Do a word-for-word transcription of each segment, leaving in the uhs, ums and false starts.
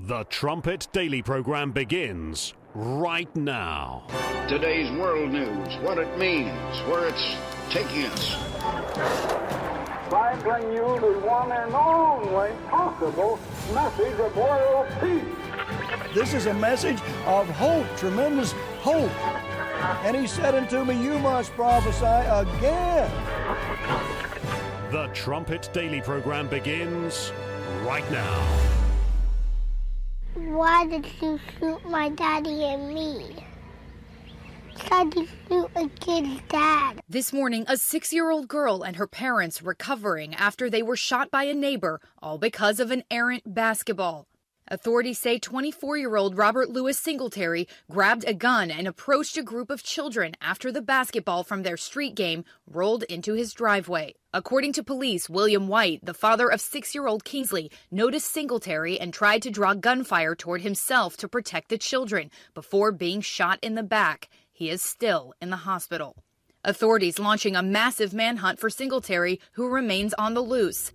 The Trumpet Daily program begins right now. Today's world news, what it means, where it's taking us. I bring you the one and only possible message of world peace. This is a message of hope, tremendous hope. And he said unto me, you must prophesy again. The Trumpet Daily program begins right now. Why did you shoot my daddy and me? Tried to shoot a kid's dad. This morning, a six-year-old girl and her parents recovering after they were shot by a neighbor, all because of an errant basketball. Authorities say twenty-four-year-old Robert Louis Singletary grabbed a gun and approached a group of children after the basketball from their street game rolled into his driveway. According to police, William White, the father of six-year-old Kingsley, noticed Singletary and tried to draw gunfire toward himself to protect the children before being shot in the back. He is still in the hospital. Authorities launching a massive manhunt for Singletary, who remains on the loose.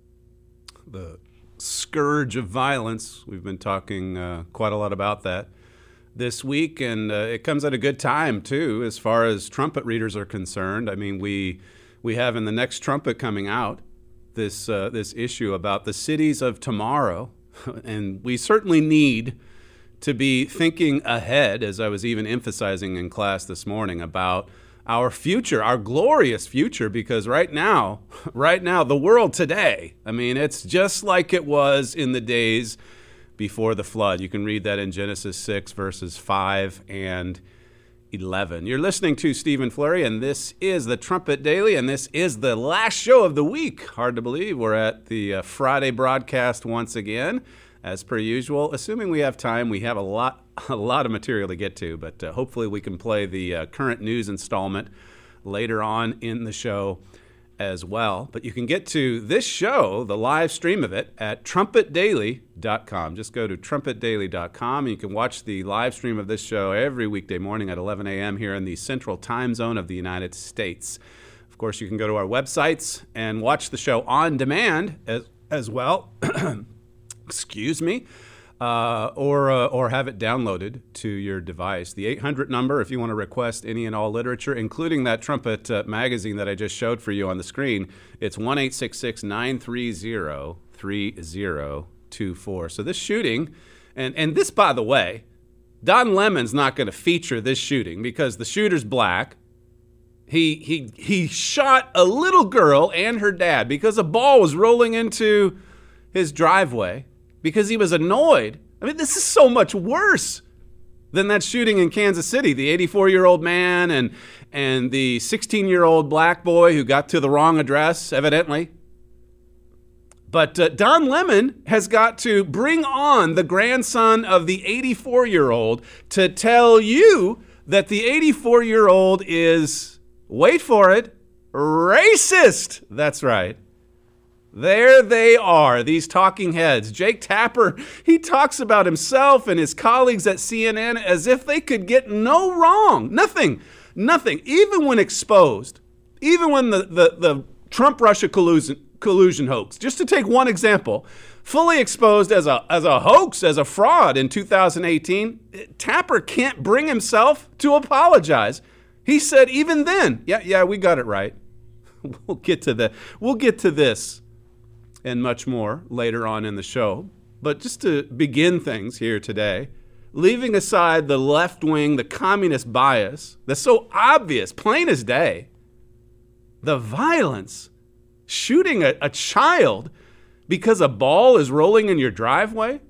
The scourge of violence. We've been talking uh, quite a lot about that this week, and uh, it comes at a good time, too, as far as trumpet readers are concerned. I mean, we we have in the next trumpet coming out this uh, this issue about the cities of tomorrow, and we certainly need to be thinking ahead, as I was even emphasizing in class this morning, about our future, our glorious future, because right now, right now, the world today, I mean, it's just like it was in the days before the flood. You can read that in Genesis six, verses five and eleven. You're listening to Stephen Flurry, and this is the Trumpet Daily, and this is the last show of the week. Hard to believe we're at the uh, Friday broadcast once again. As per usual, assuming we have time, we have a lot a lot of material to get to, but uh, hopefully we can play the uh, current news installment later on in the show as well. But you can get to this show, the live stream of it, at trumpet daily dot com. Just go to trumpet daily dot com, and you can watch the live stream of this show every weekday morning at eleven a.m. here in the Central Time Zone of the United States. Of course, you can go to our websites and watch the show on demand as, as well. Excuse me, uh, or uh, or have it downloaded to your device. The eight hundred number, if you want to request any and all literature, including that Trumpet uh, magazine that I just showed for you on the screen, it's one eight six six, nine three zero, three zero two four. So this shooting, and, and this, by the way, Don Lemon's not going to feature this shooting because the shooter's black. He, he, he shot a little girl and her dad because a ball was rolling into his driveway, because he was annoyed. I mean, this is so much worse than that shooting in Kansas City, the eighty-four-year-old man and and the sixteen-year-old black boy who got to the wrong address, evidently. But uh, Don Lemon has got to bring on the grandson of the eighty-four-year-old to tell you that the eighty-four-year-old is, wait for it, racist. That's right. There they are, these talking heads. Jake Tapper, he talks about himself and his colleagues at C N N as if they could get no wrong. Nothing, nothing. Even when exposed, even when the, the, the Trump-Russia collusion, collusion hoax, just to take one example, fully exposed as a, as a hoax, as a fraud in two thousand eighteen, Tapper can't bring himself to apologize. He said even then, yeah, yeah, we got it right. We'll get to the, we'll get to this and much more later on in the show. But just to begin things here today, leaving aside the left wing, the communist bias that's so obvious, plain as day, the violence, shooting a, a child because a ball is rolling in your driveway,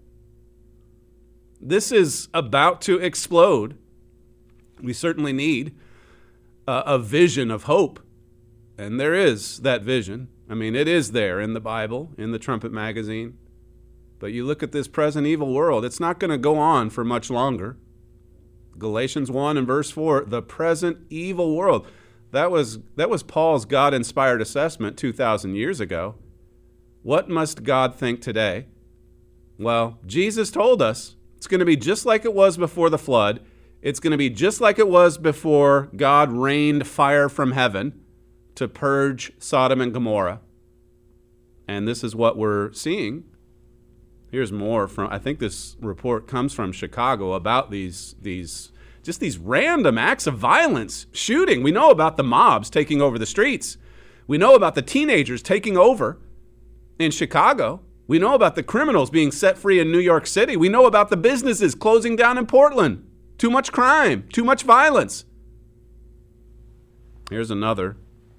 this is about to explode. We certainly need a, a vision of hope, and there is that vision. I mean, it is there in the Bible, in the Trumpet magazine. But you look at this present evil world, it's not going to go on for much longer. Galatians one and verse four, the present evil world. That was that was Paul's God-inspired assessment two thousand years ago. What must God think today? Well, Jesus told us it's going to be just like it was before the flood. It's going to be just like it was before God rained fire from heaven to purge Sodom and Gomorrah. And this is what we're seeing Here's more from, I think this report comes from Chicago about these, these, just these random acts of violence, shooting. We know about the mobs taking over the streets. We know about the teenagers taking over in Chicago. We know about the criminals being set free in New York City. We know about the businesses closing down in Portland. Too much crime, too much violence. Here's another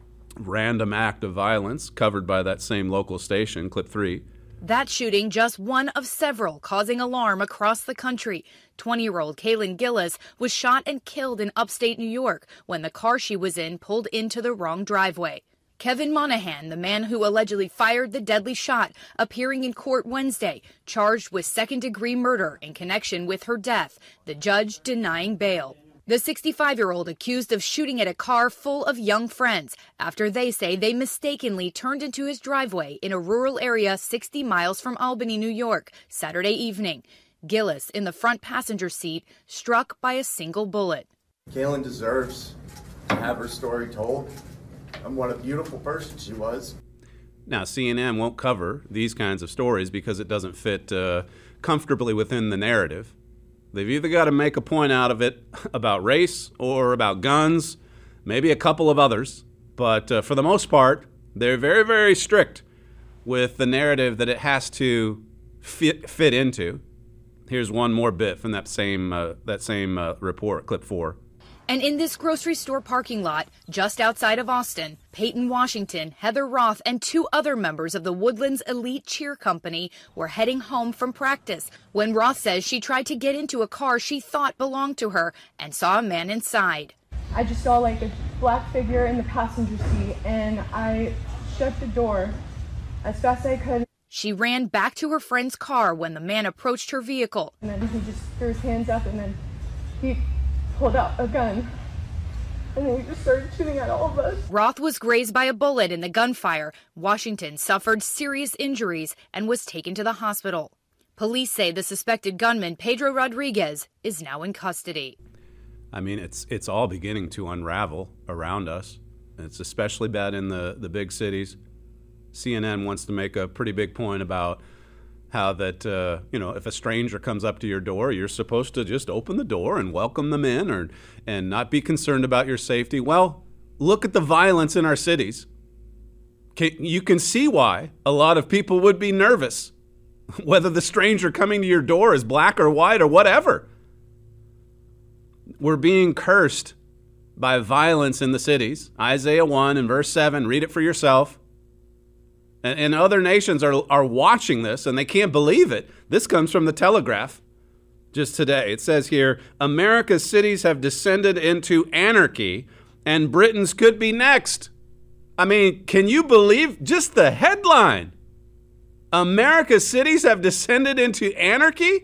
random act of violence covered by that same local station, clip three. That shooting just one of several causing alarm across the country. twenty-year-old Kaylin Gillis was shot and killed in upstate New York when the car she was in pulled into the wrong driveway. Kevin Monahan, the man who allegedly fired the deadly shot, appearing in court Wednesday, charged with second-degree murder in connection with her death, the judge denying bail. The sixty-five-year-old accused of shooting at a car full of young friends after they say they mistakenly turned into his driveway in a rural area sixty miles from Albany, New York, Saturday evening. Gillis, in the front passenger seat, struck by a single bullet. Kaylin deserves to have her story told. And what a beautiful person she was. Now, C N N won't cover these kinds of stories because it doesn't fit uh, comfortably within the narrative. They've either got to make a point out of it about race or about guns, maybe a couple of others. But uh, for the most part, they're very, very strict with the narrative that it has to fit, fit into. Here's one more bit from that same, uh, that same uh, report, clip four. And in this grocery store parking lot, just outside of Austin, Peyton Washington, Heather Roth, and two other members of the Woodlands Elite Cheer Company were heading home from practice when Roth says she tried to get into a car she thought belonged to her and saw a man inside. I just saw like a black figure in the passenger seat, and I shut the door as fast as I could. She ran back to her friend's car when the man approached her vehicle. And then he just threw his hands up, and then he pulled out a gun, and then he just started shooting at all of us. Roth was grazed by a bullet in the gunfire. Washington suffered serious injuries and was taken to the hospital. Police say the suspected gunman, Pedro Rodriguez, is now in custody. I mean, it's it's all beginning to unravel around us. It's especially bad in the, the big cities. C N N wants to make a pretty big point about how that, uh, you know, if a stranger comes up to your door, you're supposed to just open the door and welcome them in or and not be concerned about your safety. Well, look at the violence in our cities. You can see why a lot of people would be nervous, whether the stranger coming to your door is black or white or whatever. We're being cursed by violence in the cities. Isaiah one and verse seven, read it for yourself. And other nations are are watching this, and they can't believe it. This comes from the Telegraph just today. It says here, America's cities have descended into anarchy, and Britain's could be next. I mean, can you believe just the headline? America's cities have descended into anarchy?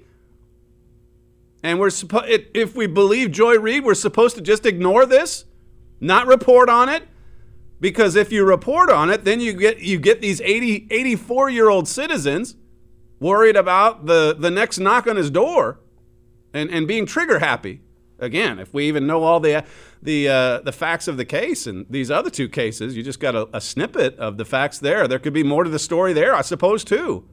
And we're supposed, if we believe Joy Reid, we're supposed to just ignore this, not report on it? Because if you report on it, then you get you get these eighty, eighty-four-year-old citizens worried about the, the next knock on his door and, and being trigger happy. Again, if we even know all the the uh, the facts of the case and these other two cases, you just got a, a snippet of the facts there. There could be more to the story there, I suppose, too.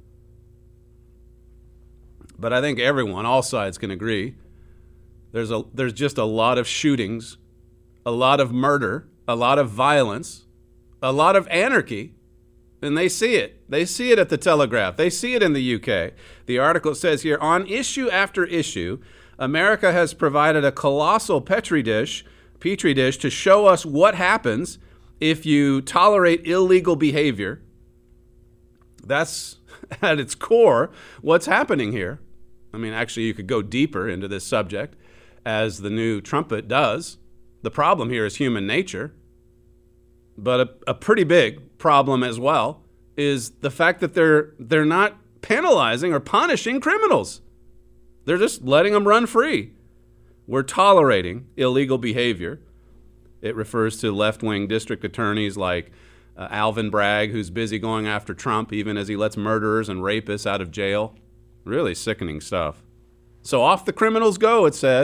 But I think everyone, all sides can agree, there's a there's just a lot of shootings, a lot of murder, a lot of violence, a lot of anarchy, and they see it. They see it at the Telegraph. They see it in the U K. The article says here, on issue after issue, America has provided a colossal petri dish, petri dish to show us what happens if you tolerate illegal behavior. That's at its core what's happening here. I mean, actually, you could go deeper into this subject, as the new Trumpet does. The problem here is human nature, but a, a pretty big problem as well is the fact that they're they're not penalizing or punishing criminals. They're just letting them run free. We're tolerating illegal behavior. It refers to left-wing district attorneys like uh, Alvin Bragg, who's busy going after Trump even as he lets murderers and rapists out of jail. Really sickening stuff. So off the criminals go, it says.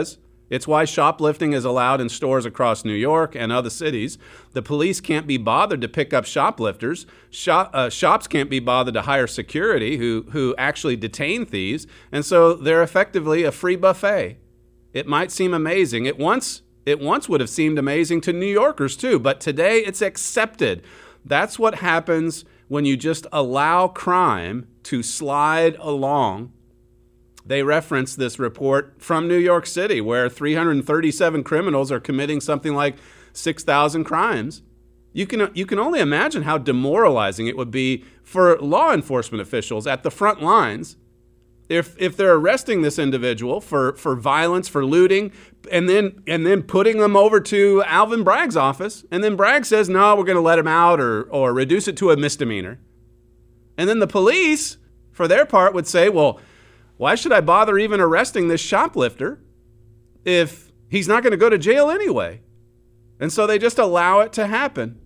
It's why shoplifting is allowed in stores across New York and other cities. The police can't be bothered to pick up shoplifters. Shop, uh, shops can't be bothered to hire security who, who actually detain thieves. And so they're effectively a free buffet. It might seem amazing. It once, it once would have seemed amazing to New Yorkers too, but today it's accepted. That's what happens when you just allow crime to slide along. They reference this report from New York City, where three hundred thirty-seven criminals are committing something like six thousand crimes. You can, you can only imagine how demoralizing it would be for law enforcement officials at the front lines if, if they're arresting this individual for, for violence, for looting, and then, and then putting them over to Alvin Bragg's office. And then Bragg says, no, we're going to let him out or, or reduce it to a misdemeanor. And then the police, for their part, would say, well, why should I bother even arresting this shoplifter if he's not going to go to jail anyway? And so they just allow it to happen.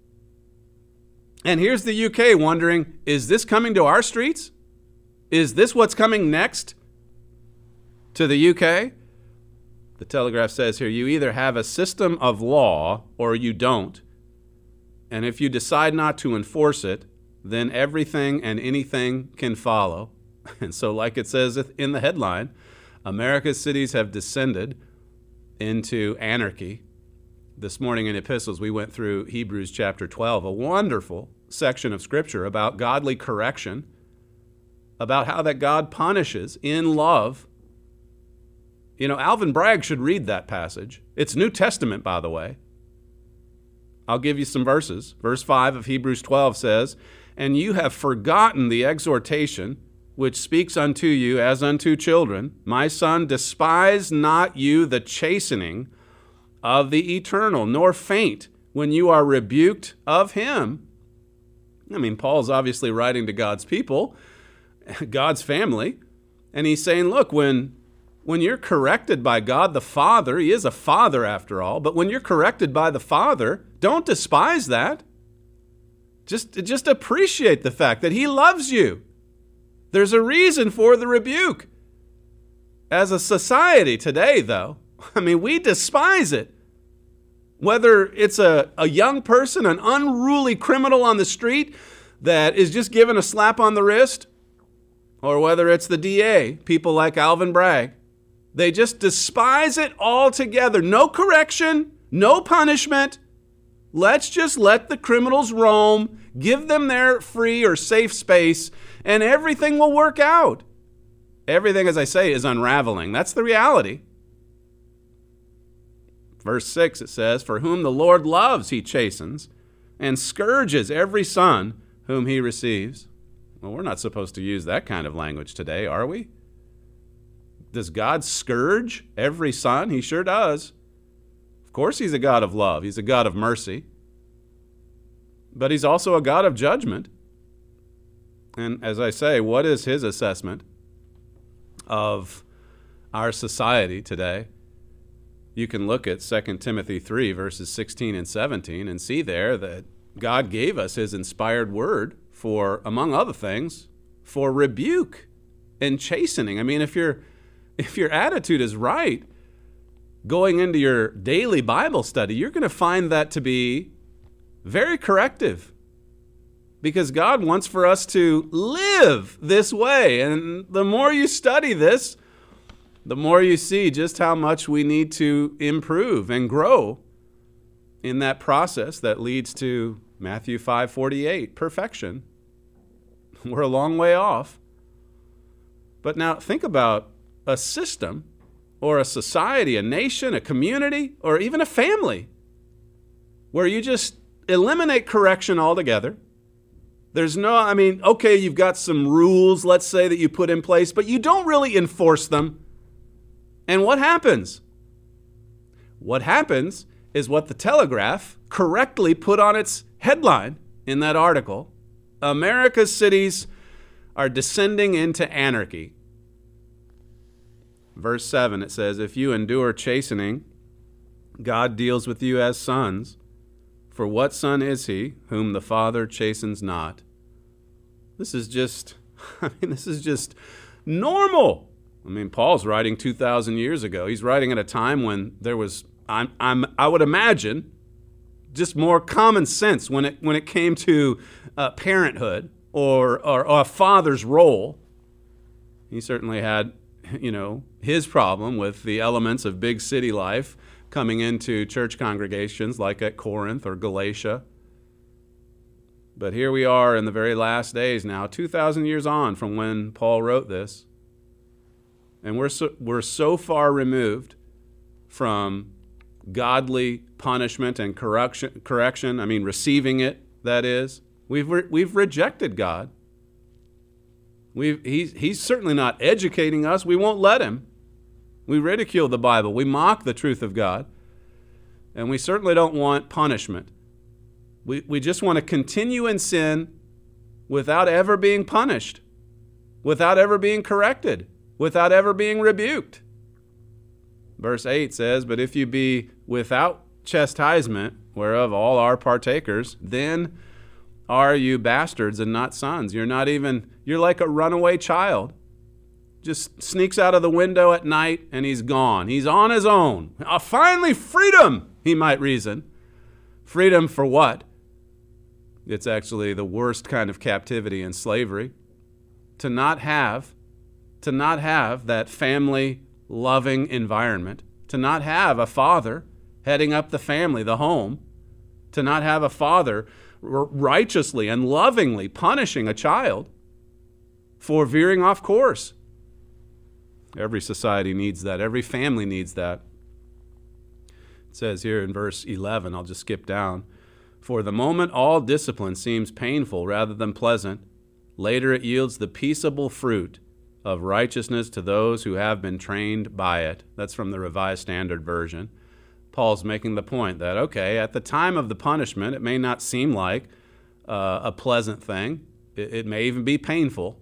And here's the U K wondering, is this coming to our streets? Is this what's coming next to the U K? The Telegraph says here, you either have a system of law or you don't. And if you decide not to enforce it, then everything and anything can follow. And so, like it says in the headline, America's cities have descended into anarchy. This morning in Epistles, we went through Hebrews chapter twelve, a wonderful section of Scripture about godly correction, about how that God punishes in love. You know, Alvin Bragg should read that passage. It's New Testament, by the way. I'll give you some verses. Verse five of Hebrews twelve says, and you have forgotten the exhortation which speaks unto you as unto children. My son, despise not you the chastening of the eternal, nor faint when you are rebuked of him. I mean, Paul's obviously writing to God's people, God's family, and he's saying, look, when, when you're corrected by God the Father, he is a father after all, but when you're corrected by the Father, don't despise that. Just, just appreciate the fact that he loves you. There's a reason for the rebuke. As a society today, though, I mean, we despise it. Whether it's a, a young person, an unruly criminal on the street that is just given a slap on the wrist, or whether it's the D A, people like Alvin Bragg, they just despise it altogether. No correction, no punishment. Let's just let the criminals roam, give them their free or safe space, and everything will work out. Everything, as I say, is unraveling. That's the reality. Verse six, it says, for whom the Lord loves, he chastens, and scourges every son whom he receives. Well, we're not supposed to use that kind of language today, are we? Does God scourge every son? He sure does. Of course he's a God of love. He's a God of mercy. But he's also a God of judgment. And as I say, what is his assessment of our society today? You can look at Second Timothy three, verses sixteen and seventeen, and see there that God gave us his inspired word for, among other things, for rebuke and chastening. I mean, if your if your attitude is right, going into your daily Bible study, you're going to find that to be very corrective. Because God wants for us to live this way. And the more you study this, the more you see just how much we need to improve and grow in that process that leads to Matthew five forty-eight, perfection. We're a long way off. But now think about a system or a society, a nation, a community, or even a family where you just eliminate correction altogether. There's no, I mean, okay, you've got some rules, let's say, that you put in place, but you don't really enforce them. And what happens? What happens is what the Telegraph correctly put on its headline in that article. America's cities are descending into anarchy. Verse seven, it says, if you endure chastening, God deals with you as sons. For what son is he whom the Father chastens not? This is just, I mean, this is just normal. I mean, Paul's writing two thousand years ago. He's writing at a time when there was, I'm, I'm, I would imagine, just more common sense when it when it came to uh, parenthood or, or or a father's role. He certainly had, you know, his problem with the elements of big city life coming into church congregations like at Corinth or Galatia. But here we are in the very last days now, two thousand years on from when Paul wrote this. And we're so, we're so far removed from godly punishment and correction, correction, I mean receiving it, that is. We've re- we've rejected God. We've, he's, he's certainly not educating us. We won't let him. We ridicule the Bible. We mock the truth of God. And we certainly don't want punishment. We, we just want to continue in sin without ever being punished, without ever being corrected, without ever being rebuked. Verse eight says, "But if you be without chastisement, whereof all are partakers, then are you bastards and not sons." You're not even, you're like a runaway child. Just sneaks out of the window at night and he's gone. He's on his own. Uh, finally, freedom, he might reason. Freedom for what? It's actually the worst kind of captivity and slavery. To not have, to not have that family loving environment, to not have a father heading up the family, the home, to not have a father righteously and lovingly punishing a child for veering off course. Every society needs that. Every family needs that. It says here in verse eleven, I'll just skip down, "For the moment all discipline seems painful rather than pleasant, later it yields the peaceable fruit of righteousness to those who have been trained by it." That's from the Revised Standard Version. Paul's making the point that, okay, at the time of the punishment, it may not seem like uh, a pleasant thing. It, it may even be painful.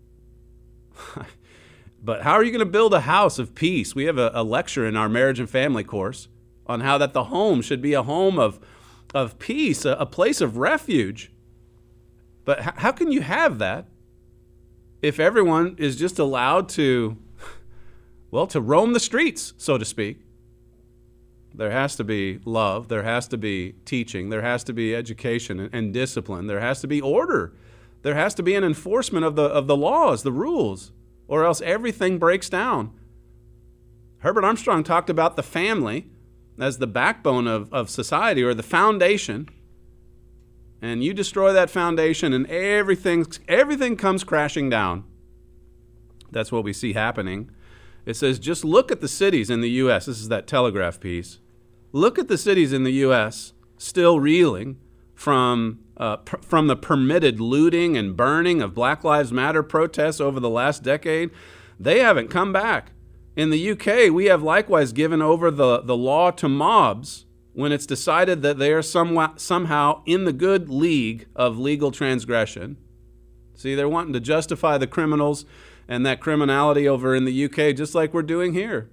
But how are you going to build a house of peace? We have a, a lecture in our marriage and family course on how that the home should be a home of, of peace, a, a place of refuge. But h- how can you have that if everyone is just allowed to, well, to roam the streets, so to speak? There has to be love. There has to be teaching. There has to be education and, and discipline. There has to be order. There has to be an enforcement of the of the laws, the rules, or else everything breaks down. Herbert Armstrong talked about the family as the backbone of, of society, or the foundation. And you destroy that foundation and everything, everything comes crashing down. That's what we see happening. It says, just look at the cities in the U S This is that Telegraph piece. Look at the cities in the U S still reeling from uh, per, from the permitted looting and burning of Black Lives Matter protests over the last decade. They haven't come back. In the U K, we have likewise given over the, the law to mobs when it's decided that they are somewhat, somehow in the good league of legal transgression. See, they're wanting to justify the criminals and that criminality over in the U K just like we're doing here.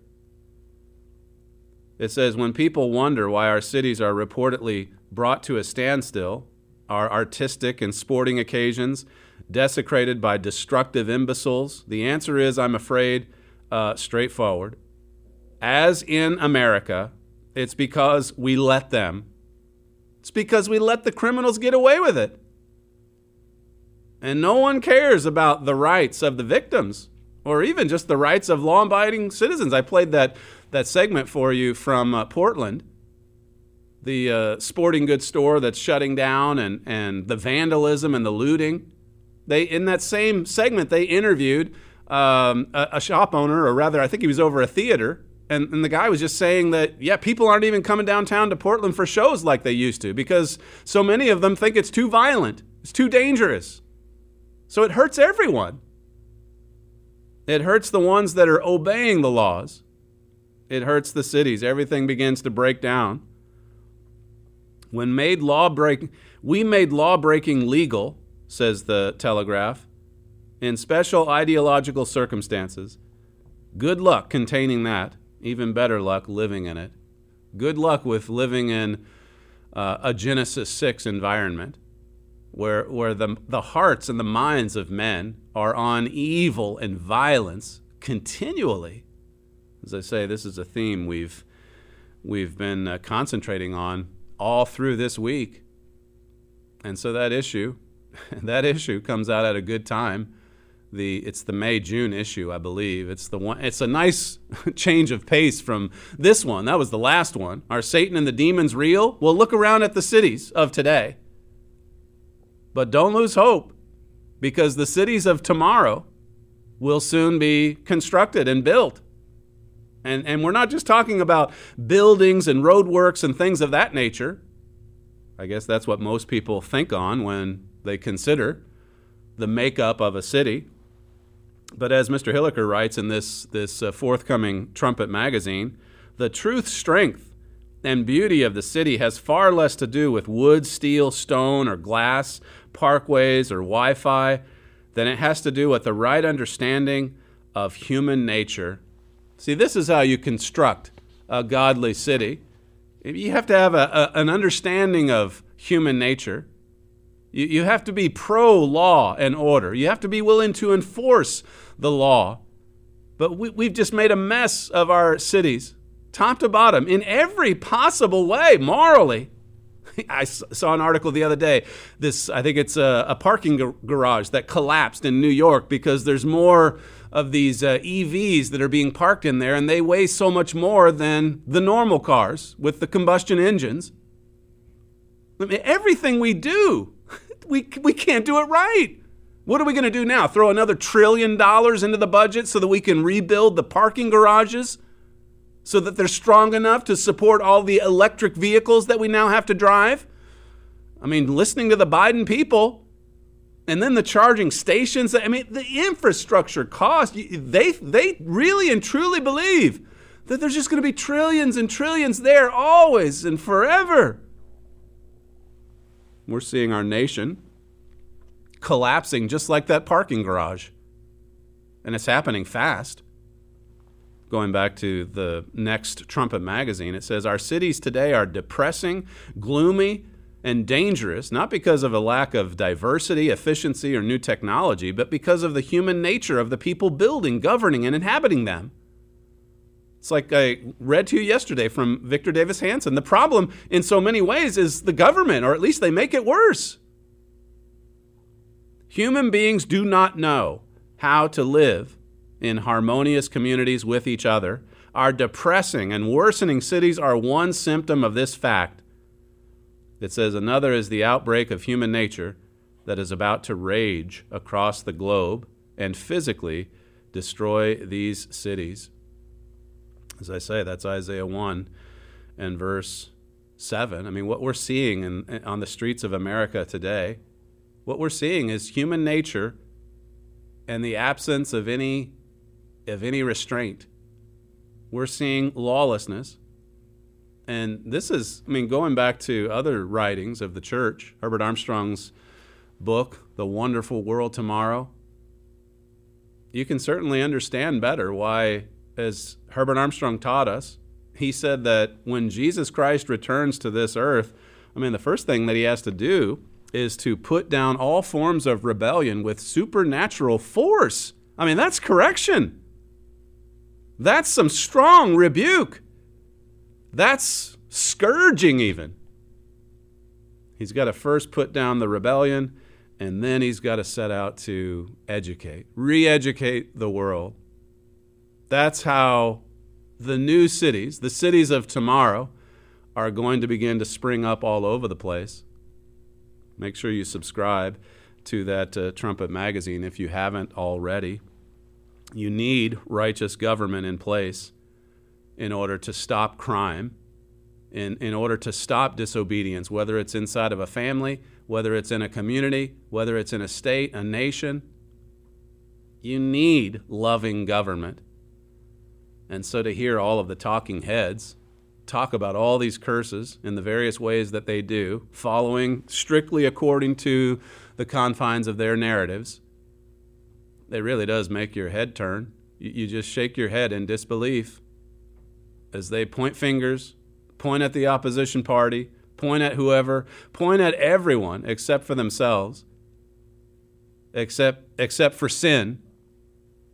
It says, when people wonder why our cities are reportedly brought to a standstill, our artistic and sporting occasions desecrated by destructive imbeciles, the answer is, I'm afraid, uh, straightforward. As in America, it's because we let them. It's because we let the criminals get away with it. And no one cares about the rights of the victims or even just the rights of law-abiding citizens. I played that, that segment for you from uh, Portland, the uh, sporting goods store that's shutting down, and, and the vandalism and the looting. They in that same segment, they interviewed um, a, a shop owner, or rather, I think he was over a theater, and, and the guy was just saying that, yeah, people aren't even coming downtown to Portland for shows like they used to because so many of them think it's too violent, it's too dangerous. So it hurts everyone. It hurts the ones that are obeying the laws. It hurts the cities. Everything begins to break down. When made law break, we made law breaking legal, says the Telegraph, in special ideological circumstances. Good luck containing that. Even better luck living in it. Good luck with living in uh, a Genesis six environment where where the the hearts and the minds of men are on evil and violence continually. As I say, this is a theme we've we've been uh, concentrating on all through this week. And so that issue, that issue comes out at a good time. The it's the May-June issue, I believe. It's the one. It's a nice change of pace from this one. That was the last one. Are Satan and the demons real? Well, look around at the cities of today. But don't lose hope, because the cities of tomorrow will soon be constructed and built. And and we're not just talking about buildings and roadworks and things of that nature. I guess that's what most people think on when they consider the makeup of a city. But as Mister Hilliker writes in this, this uh, forthcoming Trumpet magazine, the truth, strength, and beauty of the city has far less to do with wood, steel, stone, or glass, parkways, or Wi-Fi than it has to do with the right understanding of human nature. See, this is how you construct a godly city. You have to have a, a, an understanding of human nature. You, you have to be pro-law and order. You have to be willing to enforce the law. But we, we've just made a mess of our cities, top to bottom, in every possible way, morally. I saw an article the other day. This, I think it's a, a parking gar- garage that collapsed in New York because there's more of these uh, E Vs that are being parked in there, and they weigh so much more than the normal cars with the combustion engines. I mean, everything we do, we we can't do it right. What are we going to do now? Throw another trillion dollars into the budget so that we can rebuild the parking garages? So that they're strong enough to support all the electric vehicles that we now have to drive? I mean, listening to the Biden people, and then the charging stations. I mean, the infrastructure cost, they, they really and truly believe that there's just going to be trillions and trillions there always and forever. We're seeing our nation collapsing just like that parking garage. And it's happening fast. Going back to the next Trumpet magazine, it says, our cities today are depressing, gloomy, and dangerous, not because of a lack of diversity, efficiency, or new technology, but because of the human nature of the people building, governing, and inhabiting them. It's like I read to you yesterday from Victor Davis Hanson. The problem in so many ways is the government, or at least they make it worse. Human beings do not know how to live in harmonious communities with each other. Our depressing and worsening cities are one symptom of this fact. It says another is the outbreak of human nature that is about to rage across the globe and physically destroy these cities. As I say, that's Isaiah one and verse seven. I mean, what we're seeing in, on the streets of America today, what we're seeing is human nature and the absence of any of any restraint. We're seeing lawlessness. And this is, I mean, going back to other writings of the church, Herbert Armstrong's book, The Wonderful World Tomorrow, you can certainly understand better why, as Herbert Armstrong taught us, he said that when Jesus Christ returns to this earth, I mean, the first thing that he has to do is to put down all forms of rebellion with supernatural force. I mean, that's correction. That's some strong rebuke. That's scourging even. He's got to first put down the rebellion, and then he's got to set out to educate, re-educate the world. That's how the new cities, the cities of tomorrow, are going to begin to spring up all over the place. Make sure you subscribe to that uh, Trumpet magazine if you haven't already. You need righteous government in place in order to stop crime, in, in order to stop disobedience, whether it's inside of a family, whether it's in a community, whether it's in a state, a nation. You need loving government. And so to hear all of the talking heads talk about all these curses in the various ways that they do, following strictly according to the confines of their narratives, it really does make your head turn. You, you just shake your head in disbelief as they point fingers, point at the opposition party, point at whoever, point at everyone except for themselves, except except for sin.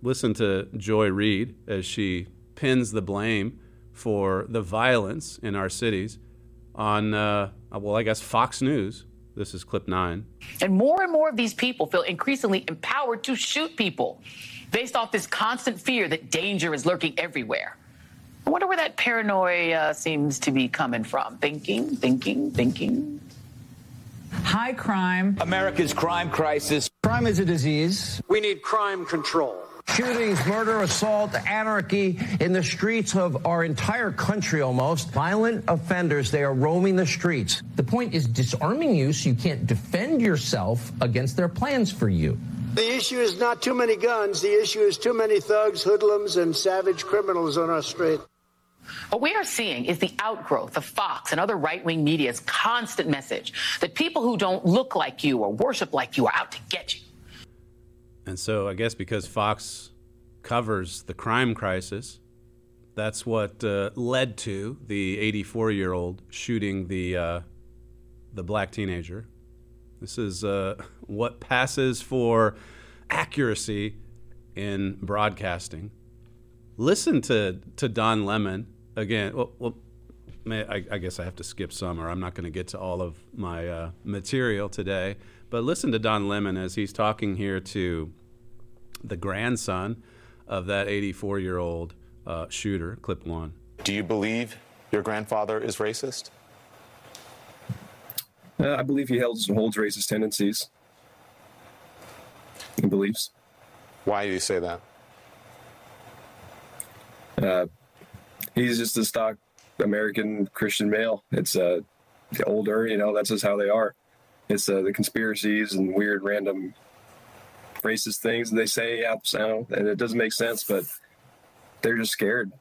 listen to Joy Reid as she pins the blame for the violence in our cities on, uh, well, I guess Fox News. This is clip nine. And more and more of these people feel increasingly empowered to shoot people based off this constant fear that danger is lurking everywhere. I wonder where that paranoia seems to be coming from. Thinking, thinking, thinking. High crime. America's crime crisis. Crime is a disease. We need crime control. Shootings, murder, assault, anarchy in the streets of our entire country almost. Violent offenders, they are roaming the streets. The point is disarming you so you can't defend yourself against their plans for you. The issue is not too many guns. The issue is too many thugs, hoodlums, and savage criminals on our street. What we are seeing is the outgrowth of Fox and other right-wing media's constant message that people who don't look like you or worship like you are out to get you. And so I guess because Fox covers the crime crisis, that's what uh, led to the eighty-four-year-old shooting the uh, the black teenager. This is uh, what passes for accuracy in broadcasting. Listen to, to Don Lemon again. Well, well may, I, I guess I have to skip some, or I'm not going to get to all of my uh, material today. But listen to Don Lemon as he's talking here to the grandson of that eighty-four-year-old uh, shooter, clip one. Do you believe your grandfather is racist? Uh, I believe he holds, holds racist tendencies and beliefs. Why do you say that? Uh, he's just a stock American Christian male. It's uh, older, you know, that's just how they are. It's uh, the conspiracies and weird random racist things and they say, yeah, so, and it doesn't make sense, but they're just scared.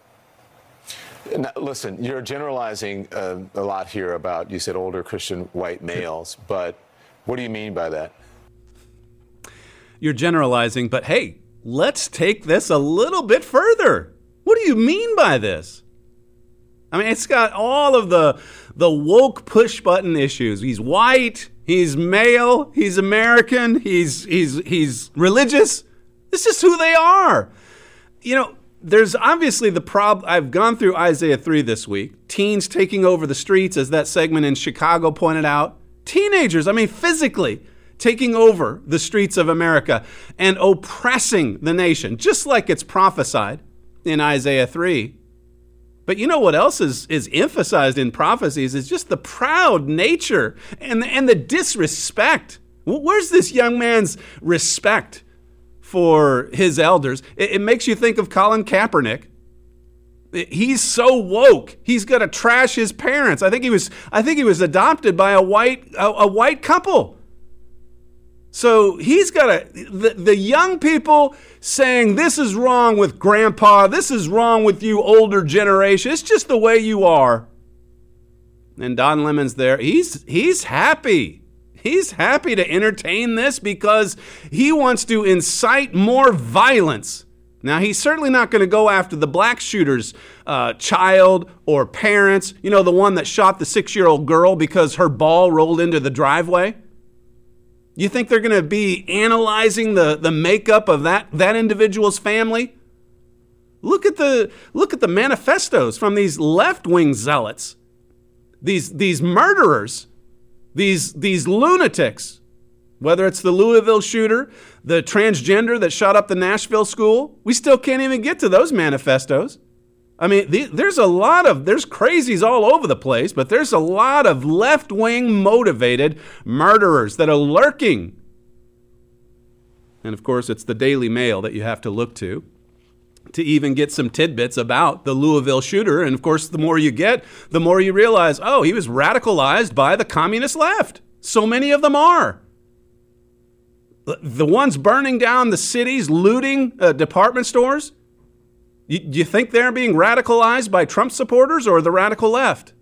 Now, listen, you're generalizing uh, a lot here about, you said older Christian white males, but what do you mean by that? You're generalizing, but hey, let's take this a little bit further. What do you mean by this? I mean, it's got all of the the woke push button issues. He's white, he's male, he's American, he's he's he's religious. This is who they are. You know, there's obviously the problem. I've gone through Isaiah three this week. Teens taking over the streets, as that segment in Chicago pointed out. Teenagers, I mean, physically taking over the streets of America and oppressing the nation, just like it's prophesied in Isaiah three. But you know what else is, is emphasized in prophecies is just the proud nature and, and the disrespect. Where's this young man's respect for his elders? It, it makes you think of Colin Kaepernick. He's so woke. He's going to trash his parents. I think he was I think he was adopted by a white a, a white couple. So he's got to, the, the young people saying this is wrong with grandpa, this is wrong with you older generation, it's just the way you are. And Don Lemon's there. He's he's happy. He's happy to entertain this because he wants to incite more violence. Now, he's certainly not going to go after the black shooter's uh, child or parents, you know, the one that shot the six-year-old girl because her ball rolled into the driveway. You think they're going to be analyzing the, the makeup of that, that individual's family? Look at the look at the manifestos from these left-wing zealots, these these murderers, these these lunatics. Whether it's the Louisville shooter, the transgender that shot up the Nashville school, we still can't even get to those manifestos. I mean, the, there's a lot of, there's crazies all over the place, but there's a lot of left-wing motivated murderers that are lurking. And of course, it's the Daily Mail that you have to look to to even get some tidbits about the Louisville shooter. And of course, the more you get, the more you realize, oh, he was radicalized by the communist left. So many of them are. The ones burning down the cities, looting uh, department stores, you, you think they're being radicalized by Trump supporters or the radical left?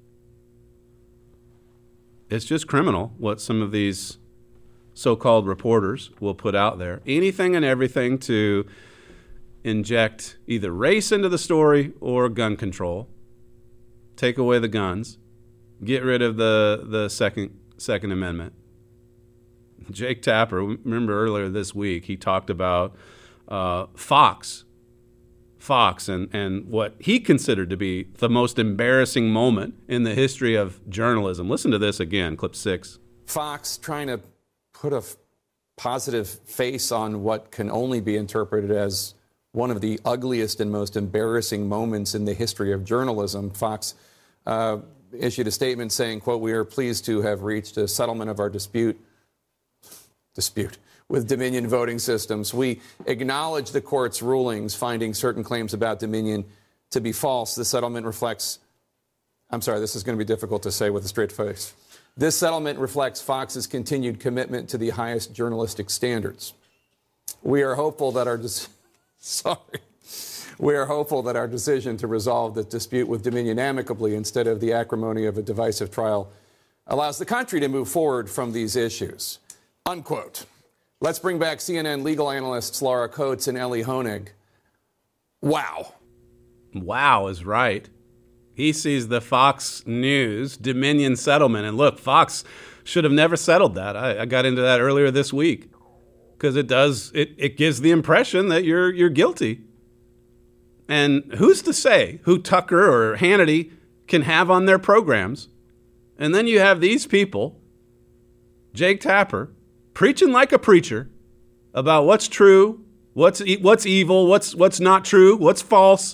It's just criminal what some of these so-called reporters will put out there. Anything and everything to inject either race into the story or gun control. Take away the guns. Get rid of the, the second, Second Amendment. Jake Tapper, remember earlier this week, he talked about uh, Fox. Fox and, and what he considered to be the most embarrassing moment in the history of journalism. Listen to this again, clip six. Fox trying to put a f- positive face on what can only be interpreted as one of the ugliest and most embarrassing moments in the history of journalism. Fox uh, issued a statement saying, quote, "We are pleased to have reached a settlement of our dispute, dispute with Dominion voting systems. We acknowledge the court's rulings finding certain claims about Dominion to be false. The settlement reflects, I'm sorry, this is going to be difficult to say with a straight face. This settlement reflects Fox's continued commitment to the highest journalistic standards. We are hopeful that our, de- sorry, we are hopeful that our decision to resolve the dispute with Dominion amicably instead of the acrimony of a divisive trial allows the country to move forward from these issues." Unquote. Let's bring back C N N legal analysts Laura Coates and Ellie Honig. Wow. Wow is right. He sees the Fox News Dominion settlement. And look, Fox should have never settled that. I, I got into that earlier this week because it does, it, it gives the impression that you're you're guilty. And who's to say who Tucker or Hannity can have on their programs? And then you have these people, Jake Tapper, preaching like a preacher about what's true, what's e- what's evil, what's what's not true, what's false.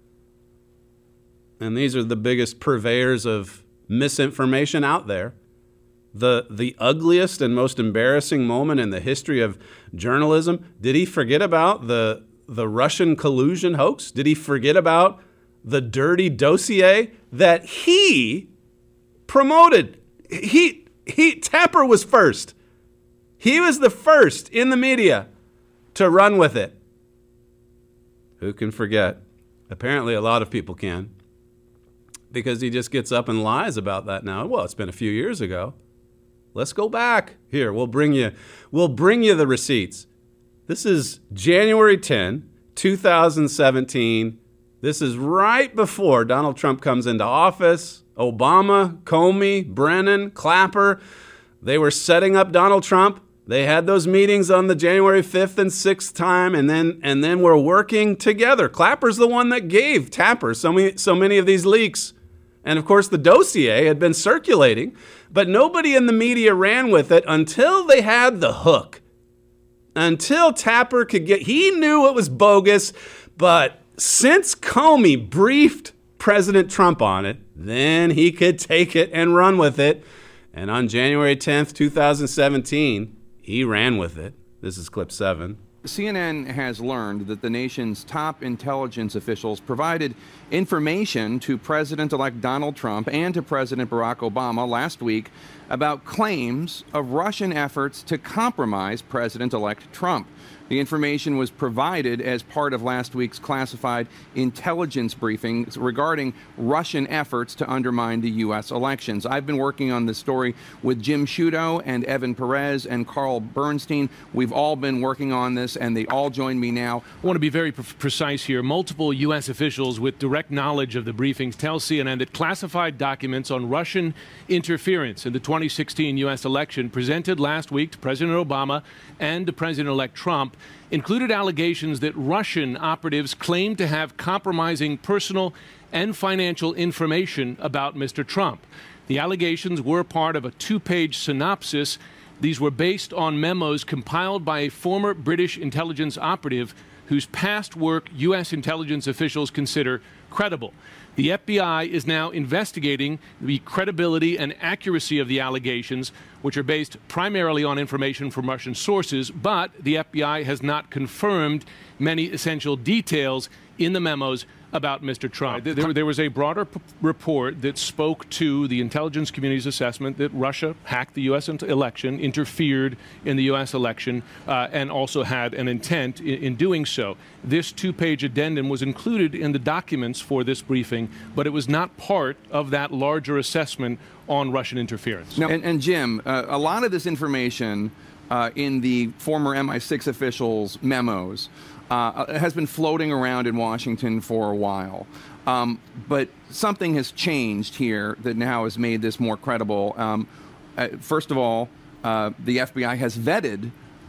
And these are the biggest purveyors of misinformation out there. The the ugliest and most embarrassing moment in the history of journalism. Did he forget about the the Russian collusion hoax? Did he forget about the dirty dossier that he promoted? He he Tapper was first. He was the first in the media to run with it. Who can forget? Apparently a lot of people can, because he just gets up and lies about that now. Well, it's been a few years ago. Let's go back. Here, we'll bring you we'll bring you the receipts. This is January tenth, twenty seventeen. This is right before Donald Trump comes into office. Obama, Comey, Brennan, Clapper, they were setting up Donald Trump. They had those meetings on the January fifth and sixth time, and then and then we're working together. Clapper's the one that gave Tapper so many, so many of these leaks. And of course, the dossier had been circulating, but nobody in the media ran with it until they had the hook. Until Tapper could get, he knew it was bogus, but since Comey briefed President Trump on it, then he could take it and run with it. And on January tenth, twenty seventeen, he ran with it. This is clip seven. C N N has learned that the nation's top intelligence officials provided information to President-elect Donald Trump and to President Barack Obama last week about claims of Russian efforts to compromise President-elect Trump. The information was provided as part of last week's classified intelligence briefing regarding Russian efforts to undermine the U S elections. I've been working on this story with Jim Sciutto and Evan Perez and Carl Bernstein. We've all been working on this, and they all join me now. I want to be very pre- precise here. Multiple U S officials with direct knowledge of the briefings tell C N N that classified documents on Russian interference in the twenty sixteen U S election presented last week to President Obama and to President-elect Trump included allegations that Russian operatives claimed to have compromising personal and financial information about Mister Trump. The allegations were part of a two-page synopsis. These were based on memos compiled by a former British intelligence operative whose past work U S intelligence officials consider credible. The F B I is now investigating the credibility and accuracy of the allegations, which are based primarily on information from Russian sources, but the F B I has not confirmed many essential details in the memos about Mister Trump. There, there was a broader p- report that spoke to the intelligence community's assessment that Russia hacked the U S election, interfered in the U S election, uh, and also had an intent in, in doing so. This two-page addendum was included in the documents for this briefing, but it was not part of that larger assessment on Russian interference. No, and, and Jim, uh, a lot of this information uh, in the former M I six officials' memos Uh, has been floating around in Washington for a while. Um, but something has changed here that now has made this more credible. Um, uh, first of all, uh, the F B I has vetted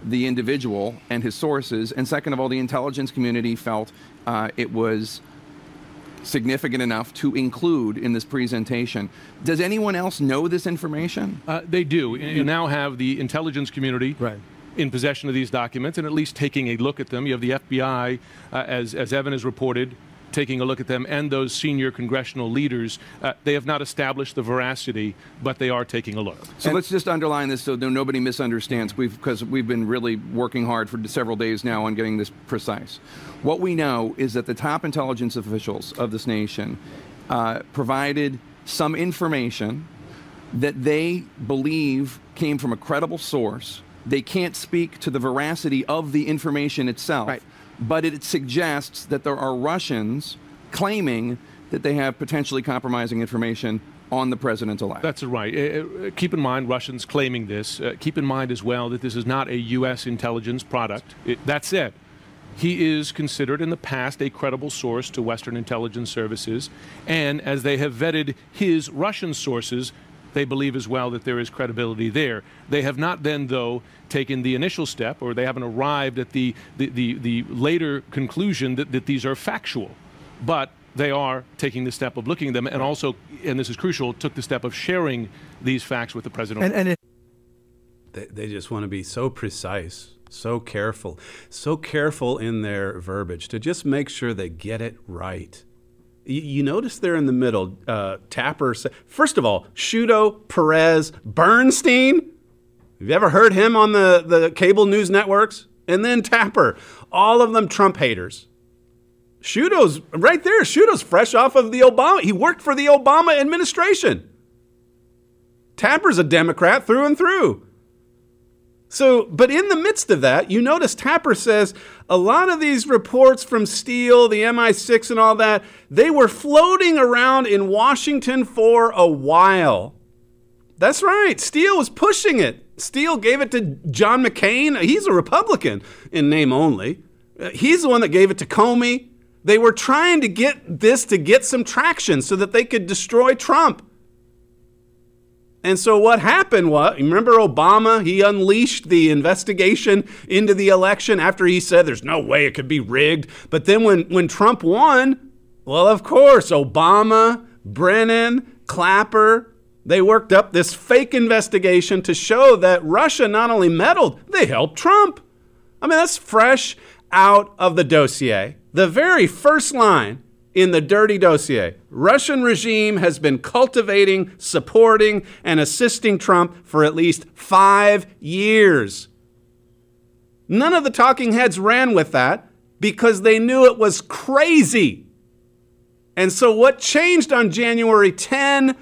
the individual and his sources. And second of all, the intelligence community felt uh, it was significant enough to include in this presentation. Does anyone else know this information? Uh, they do. You now have the intelligence community right. in possession of these documents and at least taking a look at them. You have the F B I, uh, as, as Evan has reported, taking a look at them, and those senior congressional leaders. Uh, they have not established the veracity, but they are taking a look. So and let's just underline this so nobody misunderstands, we've, because we've been really working hard for several days now on getting this precise. What we know is that the top intelligence officials of this nation uh, provided some information that they believe came from a credible source. They can't speak to the veracity of the information itself. Right. But it suggests that there are Russians claiming that they have potentially compromising information on the president-elect. That's right. Uh, keep in mind, Russians claiming this. Uh, keep in mind as well that this is not a U S intelligence product. It, that said, he is considered in the past a credible source to Western intelligence services. And as they have vetted his Russian sources, they believe as well that there is credibility there. They have not then, though, taken the initial step, or they haven't arrived at the, the, the, the later conclusion that, that these are factual. But they are taking the step of looking at them and also, and this is crucial, took the step of sharing these facts with the president. And, and it- they, they just want to be so precise, so careful, so careful in their verbiage to just make sure they get it right. You notice there in the middle, uh, Tapper, first of all, Sciutto, Perez, Bernstein. Have you ever heard him on the, the cable news networks? And then Tapper, all of them Trump haters. Sciutto's right there. Sciutto's fresh off of the Obama. He worked for the Obama administration. Tapper's a Democrat through and through. So, but in the midst of that, you notice Tapper says a lot of these reports from Steele, the M I six and all that, they were floating around in Washington for a while. That's right. Steele was pushing it. Steele gave it to John McCain. He's a Republican in name only. He's the one that gave it to Comey. They were trying to get this to get some traction so that they could destroy Trump. And so what happened was, remember Obama, he unleashed the investigation into the election after he said there's no way it could be rigged. But then when, when Trump won, well, of course, Obama, Brennan, Clapper, they worked up this fake investigation to show that Russia not only meddled, they helped Trump. I mean, that's fresh out of the dossier. The very first line in the dirty dossier, Russian regime has been cultivating, supporting, and assisting Trump for at least five years. None of the talking heads ran with that because they knew it was crazy. And so what changed on January tenth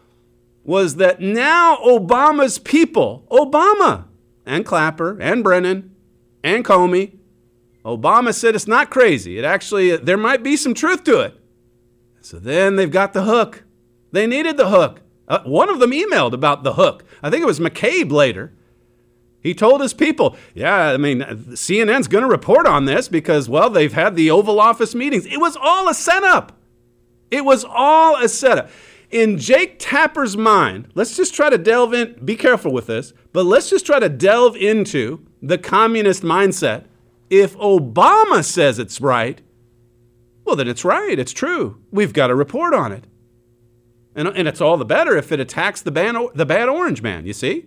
was that now Obama's people, Obama and Clapper and Brennan and Comey, Obama said it's not crazy. It actually, there might be some truth to it. So then they've got the hook. They needed the hook. Uh, one of them emailed about the hook. I think it was McCabe later. He told his people, yeah, I mean, C N N's going to report on this because, well, they've had the Oval Office meetings. It was all a setup. It was all a setup. In Jake Tapper's mind, let's just try to delve in, be careful with this, but let's just try to delve into the communist mindset. If Obama says it's right, well, then it's right. It's true. We've got to report on it. And, and it's all the better if it attacks the, ban, the bad orange man, you see?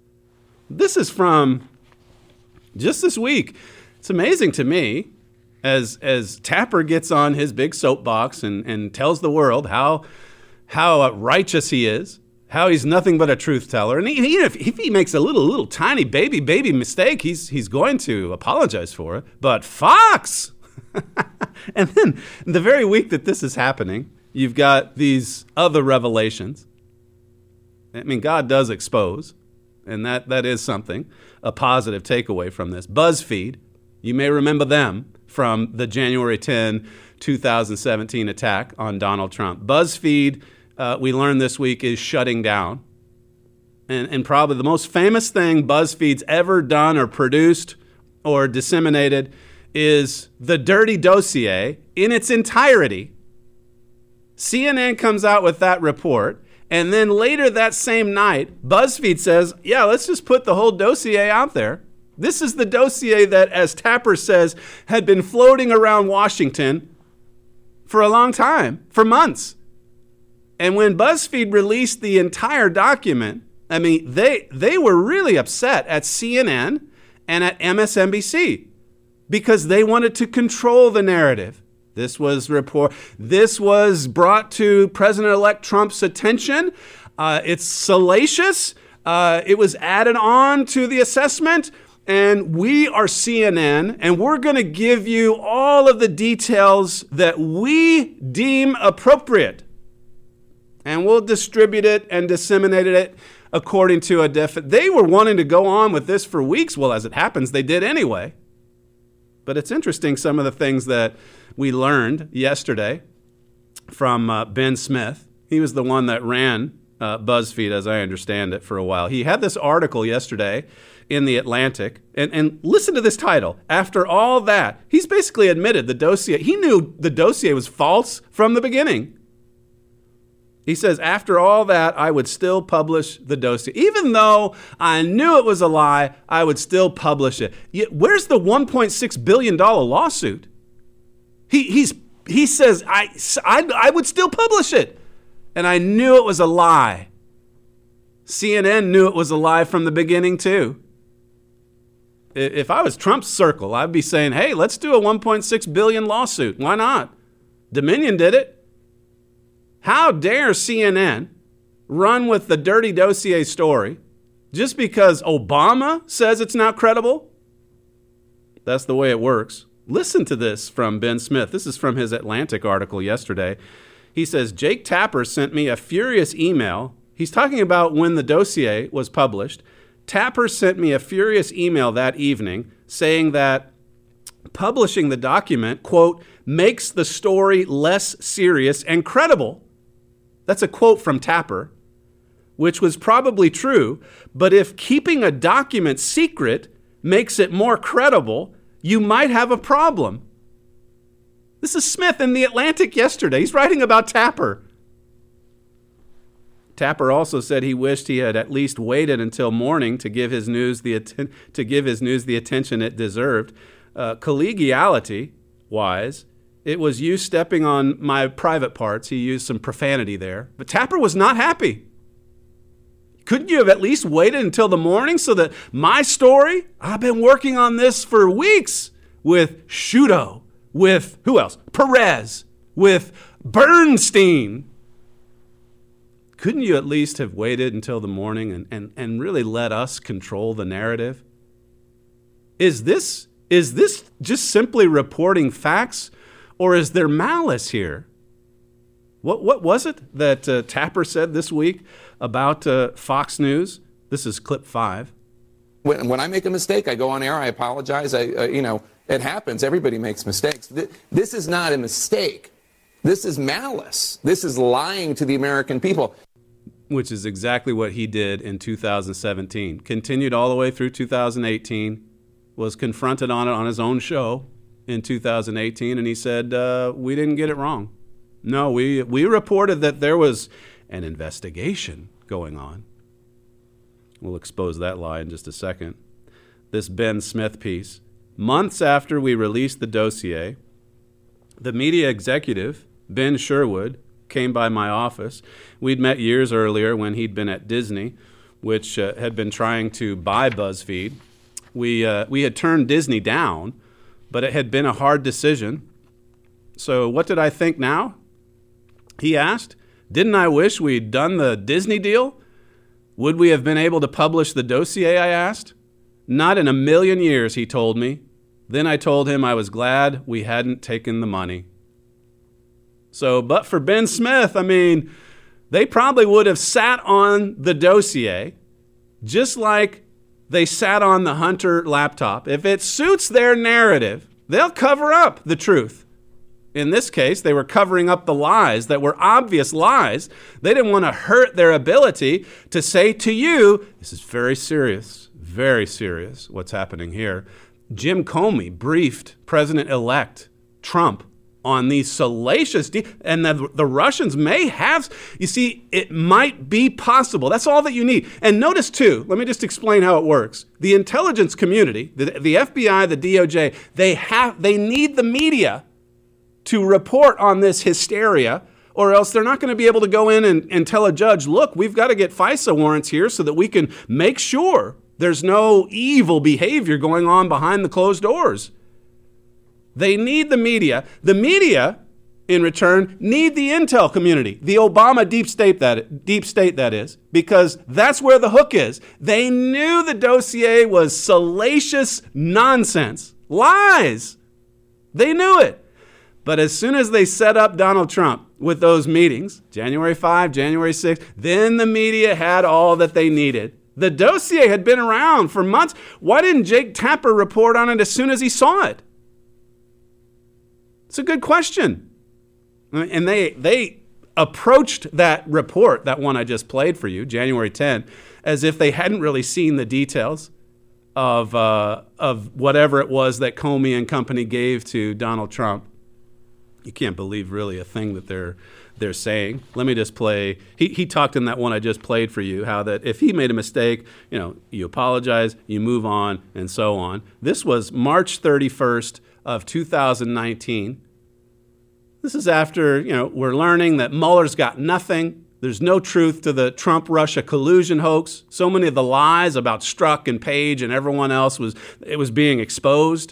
This is from just this week. It's amazing to me as, as Tapper gets on his big soapbox and, and tells the world how, how righteous he is, how he's nothing but a truth teller. And he, he, if, if he makes a little, little tiny baby, baby mistake, he's, he's going to apologize for it. But Fox! And then the very week that this is happening, you've got these other revelations. I mean, God does expose, and that, that is something, a positive takeaway from this. BuzzFeed, you may remember them from the January tenth, twenty seventeen attack on Donald Trump. BuzzFeed, Uh, we learned this week, is shutting down. And, and probably the most famous thing BuzzFeed's ever done or produced or disseminated is the dirty dossier in its entirety. C N N comes out with that report, and then later that same night, BuzzFeed says, yeah, let's just put the whole dossier out there. This is the dossier that, as Tapper says, had been floating around Washington for a long time, for months. And when BuzzFeed released the entire document, I mean, they they were really upset at C N N and at M S N B C because they wanted to control the narrative. This was report. This was brought to President-elect Trump's attention. Uh, it's salacious. Uh, it was added on to the assessment. And we are C N N, and we're going to give you all of the details that we deem appropriate. And we'll distribute it and disseminate it according to a def. They were wanting to go on with this for weeks. Well, as it happens, they did anyway. But it's interesting, some of the things that we learned yesterday from uh, Ben Smith. He was the one that ran uh, BuzzFeed, as I understand it, for a while. He had this article yesterday in The Atlantic, and, and listen to this title. After all that, he's basically admitted the dossier. He knew the dossier was false from the beginning. He says, after all that, I would still publish the dossier. Even though I knew it was a lie, I would still publish it. Where's the one point six billion dollars lawsuit? He he's he says, I, I, I would still publish it. And I knew it was a lie. C N N knew it was a lie from the beginning, too. If I was Trump's circle, I'd be saying, hey, let's do a one point six billion dollars lawsuit. Why not? Dominion did it. How dare C N N run with the dirty dossier story just because Obama says it's not credible? That's the way it works. Listen to this from Ben Smith. This is from his Atlantic article yesterday. He says, Jake Tapper sent me a furious email. He's talking about when the dossier was published. Tapper sent me a furious email that evening saying that publishing the document, quote, makes the story less serious and credible. That's a quote from Tapper, which was probably true. But if keeping a document secret makes it more credible, you might have a problem. This is Smith in The Atlantic yesterday. He's writing about Tapper. Tapper also said he wished he had at least waited until morning to give his news the atten- to give his news the attention it deserved. Uh, collegiality-wise, it was you stepping on my private parts. He used some profanity there. But Tapper was not happy. Couldn't you have at least waited until the morning so that my story, I've been working on this for weeks with Sciutto, with who else? Perez, with Bernstein. Couldn't you at least have waited until the morning and, and, and really let us control the narrative? Is this, is this just simply reporting facts, or is there malice here? What what was it that uh, Tapper said this week about uh, Fox News? This is clip five. When, when I make a mistake, I go on air, I apologize. I, uh, you know, it happens. Everybody makes mistakes. Th- this is not a mistake. This is malice. This is lying to the American people. Which is exactly what he did in two thousand seventeen. Continued all the way through two thousand eighteen. Was confronted on it on his own show in two thousand eighteen, and he said, uh, we didn't get it wrong. No, we we reported that there was an investigation going on. We'll expose that lie in just a second. This Ben Smith piece. Months after we released the dossier, the media executive, Ben Sherwood, came by my office. We'd met years earlier when he'd been at Disney, which uh, had been trying to buy BuzzFeed. We uh, we had turned Disney down, but it had been a hard decision. So what did I think now? He asked. Didn't I wish we'd done the Disney deal? Would we have been able to publish the dossier, I asked. Not in a million years, he told me. Then I told him I was glad we hadn't taken the money. So, but for Ben Smith, I mean, they probably would have sat on the dossier just like they sat on the Hunter laptop. If it suits their narrative, they'll cover up the truth. In this case, they were covering up the lies that were obvious lies. They didn't want to hurt their ability to say to you, this is very serious, very serious what's happening here. Jim Comey briefed President-elect Trump on these salacious, de- and the, the Russians may have, you see, it might be possible. That's all that you need. And notice, too, let me just explain how it works. The intelligence community, the, the F B I, the D O J, they have, they need the media to report on this hysteria, or else they're not going to be able to go in and, and tell a judge, look, we've got to get FISA warrants here so that we can make sure there's no evil behavior going on behind the closed doors. They need the media. The media, in return, need the intel community, the Obama deep state that deep state that is, because that's where the hook is. They knew the dossier was salacious nonsense, lies. They knew it. But as soon as they set up Donald Trump with those meetings, January fifth, January sixth, then the media had all that they needed. The dossier had been around for months. Why didn't Jake Tapper report on it as soon as he saw it? It's a good question. And they they approached that report, that one I just played for you, January tenth, as if they hadn't really seen the details of uh, of whatever it was that Comey and company gave to Donald Trump. You can't believe really a thing that they're they're saying. Let me just play. He he talked in that one I just played for you, how that if he made a mistake, you know, you apologize, you move on, and so on. This was March thirty-first of two thousand nineteen. This is after, you know, we're learning that Mueller's got nothing. There's no truth to the Trump-Russia collusion hoax. So many of the lies about Strzok and Page and everyone else was it was being exposed.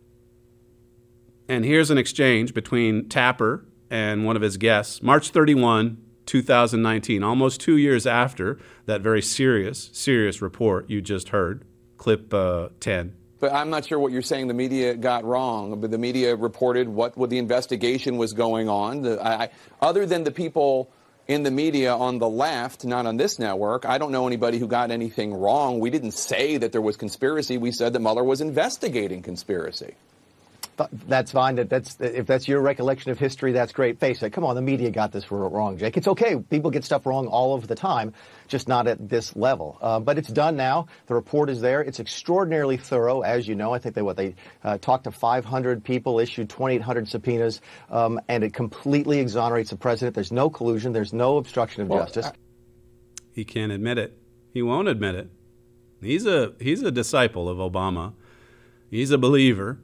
And here's an exchange between Tapper and one of his guests, March thirty-first, two thousand nineteen, almost two years after that very serious, serious report you just heard, clip uh, ten. But I'm not sure what you're saying the media got wrong. But the media reported what, what the investigation was going on. The, I, other than the people in the media on the left, not on this network, I don't know anybody who got anything wrong. We didn't say that there was conspiracy. We said that Mueller was investigating conspiracy. That's fine. That, that's, if that's your recollection of history, that's great. Face it. Come on, the media got this wrong, Jake. It's okay. People get stuff wrong all of the time, just not at this level. Uh, but it's done now. The report is there. It's extraordinarily thorough, as you know. I think they what they uh, talked to five hundred people, issued twenty-eight hundred subpoenas, um, and it completely exonerates the president. There's no collusion. There's no obstruction of well, justice. I- he can't admit it. He won't admit it. He's a he's a disciple of Obama. He's a believer.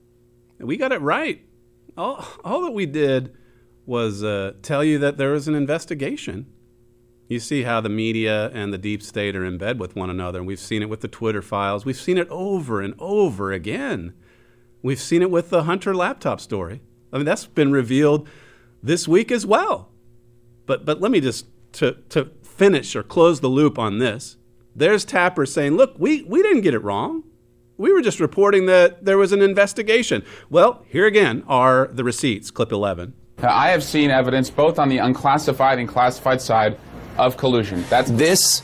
We got it right. All, all that we did was uh, tell you that there was an investigation. You see how the media and the deep state are in bed with one another. And we've seen it with the Twitter files. We've seen it over and over again. We've seen it with the Hunter laptop story. I mean, that's been revealed this week as well. But but let me just, to, to finish or close the loop on this, there's Tapper saying, look, we, we didn't get it wrong. We were just reporting that there was an investigation. Well, here again are the receipts, clip eleven. I have seen evidence both on the unclassified and classified side of collusion. That's this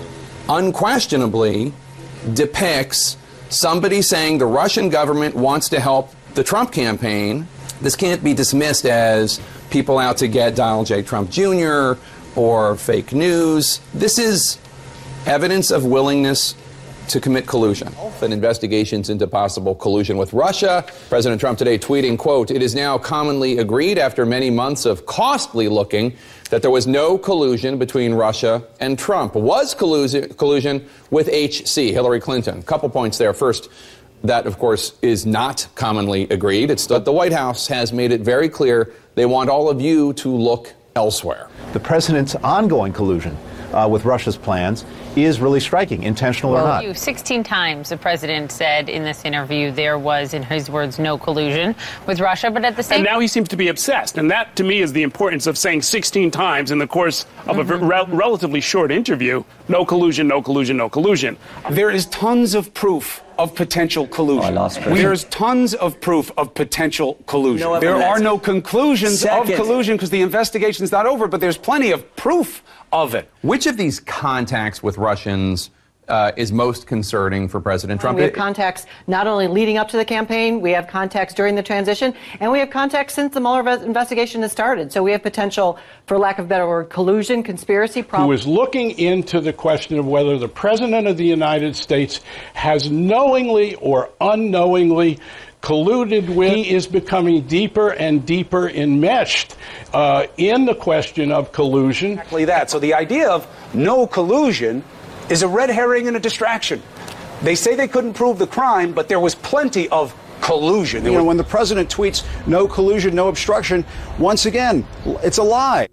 unquestionably depicts somebody saying the Russian government wants to help the Trump campaign. This can't be dismissed as people out to get Donald J. Trump Junior or fake news. This is evidence of willingness to commit collusion. And investigations into possible collusion with Russia. President Trump today tweeting, quote, "It is now commonly agreed after many months of costly looking that there was no collusion between Russia and Trump. Was collusion, collusion with H C, Hillary Clinton." Couple points there. First, that, of course, is not commonly agreed. It's that the White House has made it very clear they want all of you to look elsewhere. The president's ongoing collusion uh, with Russia's plans is really striking, intentional well, or not. You, sixteen times the president said in this interview there was, in his words, no collusion with Russia, but at the same And now he seems to be obsessed, and that, to me, is the importance of saying sixteen times in the course of mm-hmm. a re- relatively short interview, no collusion, no collusion, no collusion. There is tons of proof of potential collusion. Oh, There's tons of proof of potential collusion. No there are no conclusions Second. of collusion because the investigation's not over, but there's plenty of proof of it. Which of these contacts with Russians uh, is most concerning for President Trump? We have contacts not only leading up to the campaign, we have contacts during the transition, and we have contacts since the Mueller investigation has started. So we have potential, for lack of a better word, collusion, conspiracy, who is looking into the question of whether the President of the United States has knowingly or unknowingly colluded with. He is becoming deeper and deeper enmeshed uh, in the question of collusion. Exactly that. So the idea of no collusion is a red herring and a distraction. They say they couldn't prove the crime, but there was plenty of collusion. You know, when the president tweets no collusion, no obstruction, once again, it's a lie.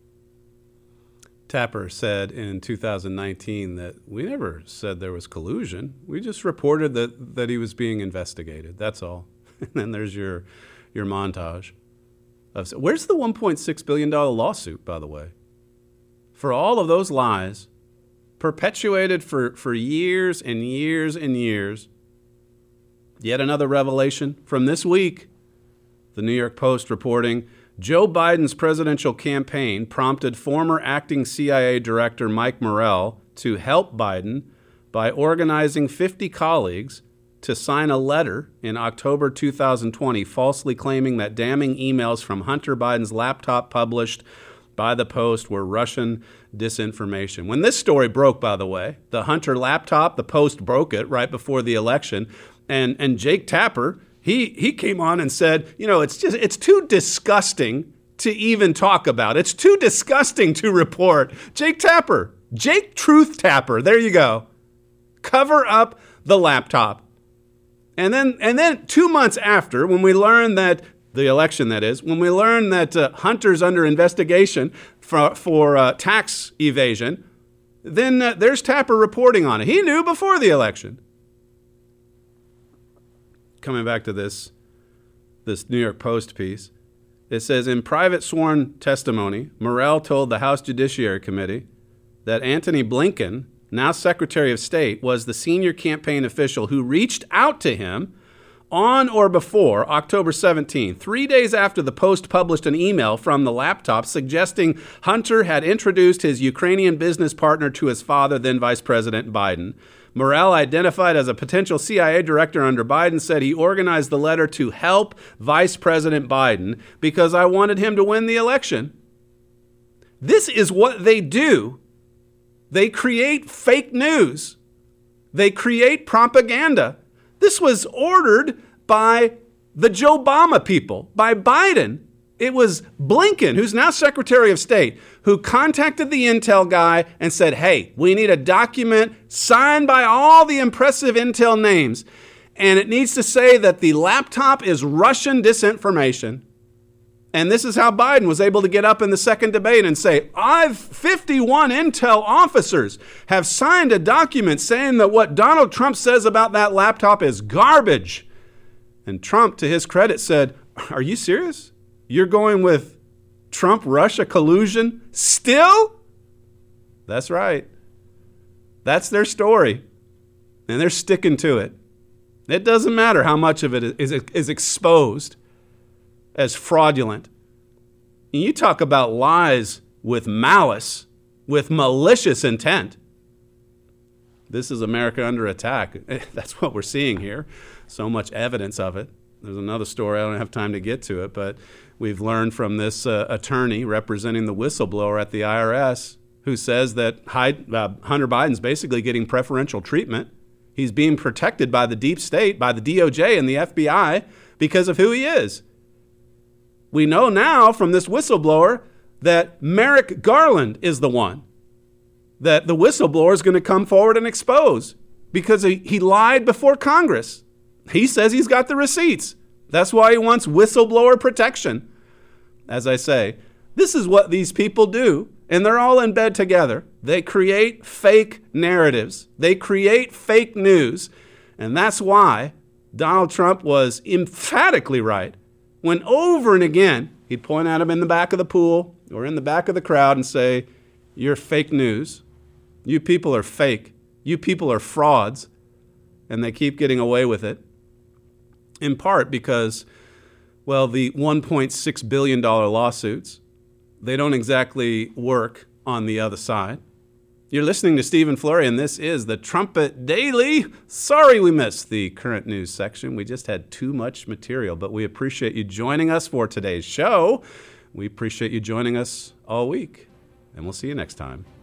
Tapper said in two thousand nineteen that we never said there was collusion. We just reported that, that he was being investigated. That's all. And then there's your your montage. Of, where's the one point six billion dollars lawsuit, by the way? For all of those lies, perpetuated for, for years and years and years. Yet another revelation from this week. The New York Post reporting, Joe Biden's presidential campaign prompted former acting C I A Director Mike Morell to help Biden by organizing fifty colleagues to sign a letter in October two thousand twenty, falsely claiming that damning emails from Hunter Biden's laptop published by the Post were Russian disinformation. When this story broke, by the way, the Hunter laptop, the Post broke it right before the election, and, and Jake Tapper, He he came on and said, you know, it's just it's too disgusting to even talk about. It's too disgusting to report. Jake Tapper, Jake Truth Tapper, there you go. Cover up the laptop. And then and then two months after, when we learned that, the election that is, when we learned that uh, Hunter's under investigation for, for uh, tax evasion, then uh, there's Tapper reporting on it. He knew before the election. Coming back to this, this New York Post piece, it says, in private sworn testimony, Morell told the House Judiciary Committee that Antony Blinken, now Secretary of State, was the senior campaign official who reached out to him on or before October seventeenth, three days after the Post published an email from the laptop suggesting Hunter had introduced his Ukrainian business partner to his father, then Vice President Biden. Morell, identified as a potential C I A director under Biden, said he organized the letter to help Vice President Biden because I wanted him to win the election. This is what they do. They create fake news. They create propaganda. This was ordered by the Joe Obama people, by Biden. It was Blinken, who's now Secretary of State, who contacted the Intel guy and said, hey, we need a document signed by all the impressive Intel names. And it needs to say that the laptop is Russian disinformation. And this is how Biden was able to get up in the second debate and say, I've fifty-one Intel officers have signed a document saying that what Donald Trump says about that laptop is garbage. And Trump, to his credit, said, are you serious? You're going with Trump-Russia collusion still? That's right. That's their story. And they're sticking to it. It doesn't matter how much of it is, is exposed as fraudulent. And you talk about lies with malice, with malicious intent. This is America under attack. That's what we're seeing here. So much evidence of it. There's another story. I don't have time to get to it, but we've learned from this uh, attorney representing the whistleblower at the I R S who says that Hyde, uh, Hunter Biden's basically getting preferential treatment. He's being protected by the deep state, by the D O J and the F B I because of who he is. We know now from this whistleblower that Merrick Garland is the one that the whistleblower is going to come forward and expose because he, he lied before Congress. He says he's got the receipts. That's why he wants whistleblower protection. As I say, this is what these people do, and they're all in bed together. They create fake narratives. They create fake news, and that's why Donald Trump was emphatically right when over and again he'd point at him in the back of the pool or in the back of the crowd and say, you're fake news. You people are fake. You people are frauds. And they keep getting away with it. In part because, well, the one point six billion dollars lawsuits, they don't exactly work on the other side. You're listening to Stephen Flurry, and this is the Trumpet Daily. Sorry we missed the current news section. We just had too much material, but we appreciate you joining us for today's show. We appreciate you joining us all week, and we'll see you next time.